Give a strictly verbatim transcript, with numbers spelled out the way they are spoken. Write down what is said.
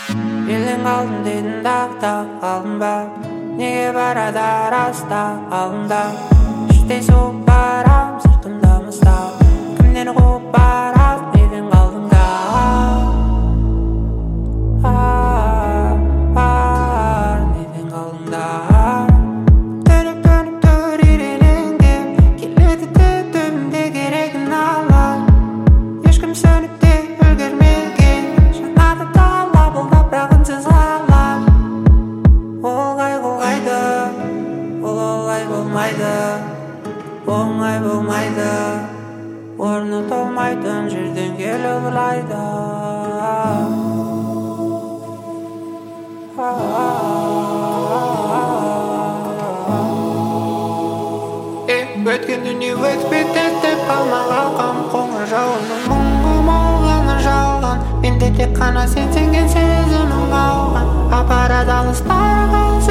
Елің алдым дедің дақта алдым ба, неге барады араста алдымда. Іштей соғып барам, сыртымда мұстап, кімден қуып барады недің алдыңда. Бар недің алдыңда. Төніп төніп тұр ирелеңдеп, келеді төбемде керегін алам. Ешкім сөніп те үлгермеген, жанады талап олда бірақ үнсіз қалам. Олай болмайды, ол олай болмайды, оңай болмайды, орны толмайтын жерден келіп ұрлайды. Өткен дүние өтпеді деп қалма қалқам, қоңыр жауынның мұңы молғаны жалған. Менде тек қана сен сенген сезімің қалған, апарады алыстарға қалса